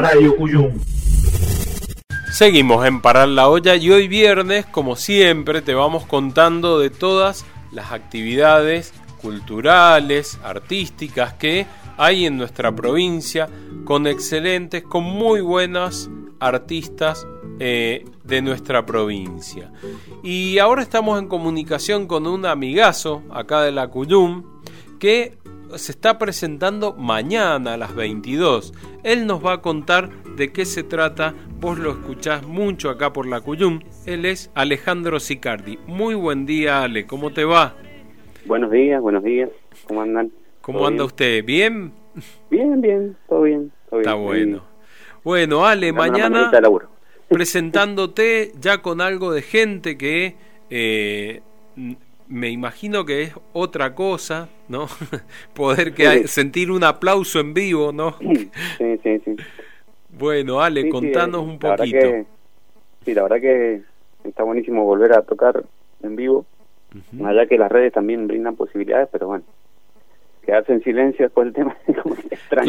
Radio Cuyum. Seguimos en Parar la Olla y hoy viernes, como siempre, te vamos contando de todas las actividades culturales, artísticas que hay en nuestra provincia, con muy buenas artistas de nuestra provincia. Y ahora estamos en comunicación con un amigazo acá de la Cuyum que se está presentando mañana a las 22. Él nos va a contar de qué se trata. Vos lo escuchás mucho acá por la Cuyum. Él es Alejandro Sicardi. Muy buen día, Ale. ¿Cómo te va? Buenos días. ¿Cómo andan? ¿Cómo anda usted? ¿Bien? Bien. Todo bien. Está bueno. Bueno, Ale, mañana presentándote ya con algo de gente que me imagino que es otra cosa, ¿no? Poder sentir un aplauso en vivo, ¿no? Sí. Bueno, Ale, contanos un poquito. La verdad que está buenísimo volver a tocar en vivo, allá que las redes también brindan posibilidades, pero bueno, quedarse en silencio después del tema es como extraño.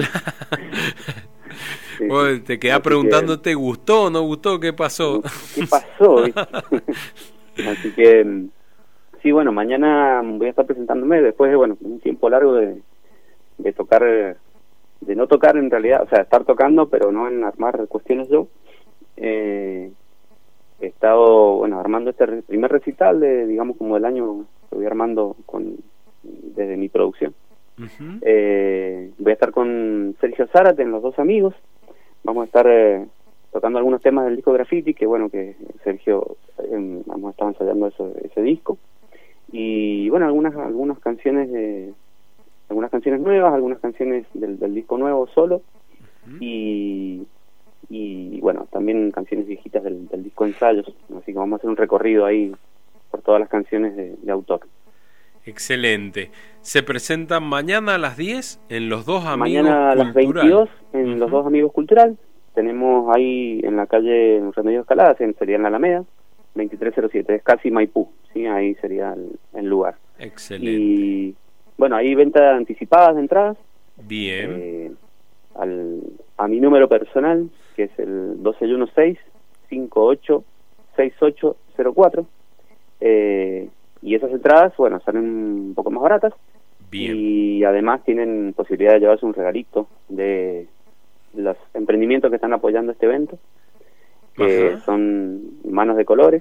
Bueno, te quedás preguntando, ¿te gustó o no gustó? ¿Qué pasó? ¿Qué pasó? Así que sí, bueno, mañana voy a estar presentándome después de, un tiempo largo de tocar, de no tocar en realidad, o sea, estar tocando, pero no en armar cuestiones yo. He estado, armando este primer recital como del año que voy armando desde mi producción. Voy a estar con Sergio Zárate en Los Dos Amigos. Vamos a estar tocando algunos temas del disco Graffiti, que Sergio vamos a estar ensayando ese disco. Y algunas canciones nuevas, algunas canciones del disco nuevo solo, y también canciones viejitas del disco Ensayos. Así que vamos a hacer un recorrido ahí por todas las canciones de autor. Excelente. Se presentan mañana a las 10 en Los Dos Amigos Mañana a las 22 en Los Dos Amigos Cultural. Tenemos ahí en la calle Remedios Escalada, sería en la Alameda 2307, es casi Maipú, ¿sí? Ahí sería el lugar. Excelente. Y hay venta anticipadas de entradas. Bien. A mi número personal, que es el 1216-586804. Y esas entradas, salen un poco más baratas. Bien. Y además tienen posibilidad de llevarse un regalito de los emprendimientos que están apoyando este evento, que son Manos de Colores,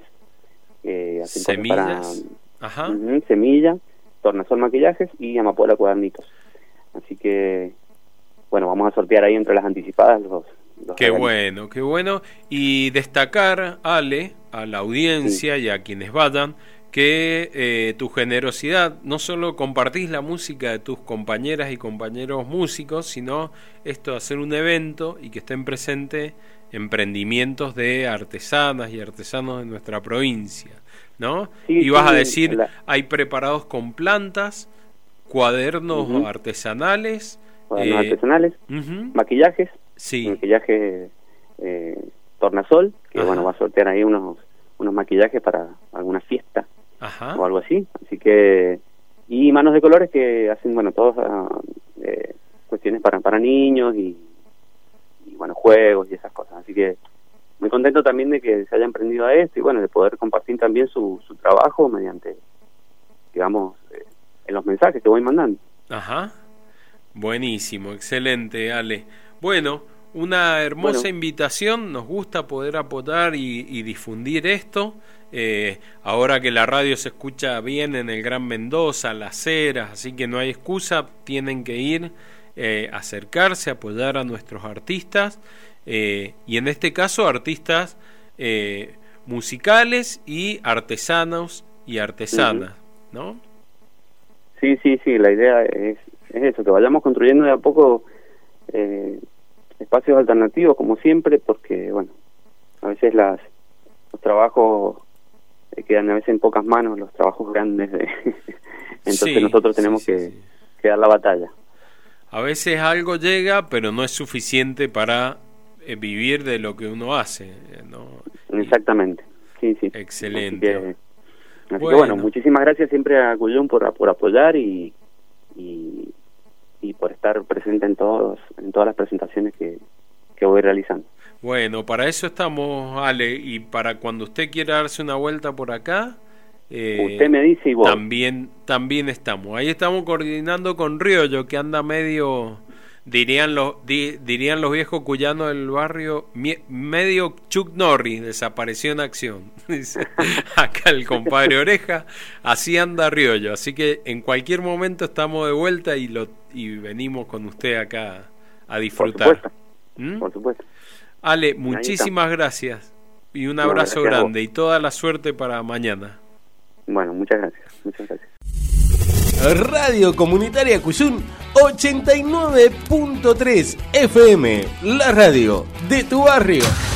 Semillas, Semilla, Tornasol Maquillajes y Amapola Cuadernitos. Así que vamos a sortear ahí entre las anticipadas los Qué bueno. Y destacar, Ale, a la audiencia y a quienes vayan, que tu generosidad, no solo compartís la música de tus compañeras y compañeros músicos, sino esto de hacer un evento y que estén presentes emprendimientos de artesanas y artesanos de nuestra provincia, ¿no? Y vas a decir, hay preparados con plantas, cuadernos artesanales, maquillajes, sí. Maquillaje Tornasol, que va a sortear ahí unos maquillajes para alguna fiesta o algo así. Así que, y Manos de Colores, que hacen todas cuestiones para niños y juegos y esas cosas. Así que muy contento también de que se hayan prendido a esto y de poder compartir también su trabajo mediante, en los mensajes que voy mandando. Buenísimo, excelente, Ale. Bueno, una hermosa invitación. Nos gusta poder apoyar y difundir esto. Ahora que la radio se escucha bien en el Gran Mendoza, Las Heras, así que no hay excusa, tienen que ir, acercarse, apoyar a nuestros artistas, y en este caso artistas musicales y artesanos y artesanas, ¿no? Sí, la idea es eso, que vayamos construyendo de a poco espacios alternativos, como siempre, porque a veces los trabajos quedan a veces en pocas manos, los trabajos grandes entonces nosotros tenemos que dar la batalla. A veces algo llega, pero no es suficiente para vivir de lo que uno hace, ¿no? Exactamente, sí. Excelente. Así que muchísimas gracias siempre a Cuyum por apoyar y por estar presente en todas las presentaciones que voy realizando. Bueno, para eso estamos, Ale, y para cuando usted quiera darse una vuelta por acá, usted me dice y voy. También estamos. Ahí estamos coordinando con Riollo, que anda medio, dirían los viejos cuyanos del barrio, medio Chuck Norris, desapareció en acción. Acá el compadre Oreja, así anda Riollo. Así que en cualquier momento estamos de vuelta y venimos con usted acá a disfrutar. Por supuesto. Ale, muchísimas gracias y un abrazo grande y toda la suerte para mañana. Bueno, muchas gracias. Radio Comunitaria Cuyún 89.3 FM, la radio de tu barrio.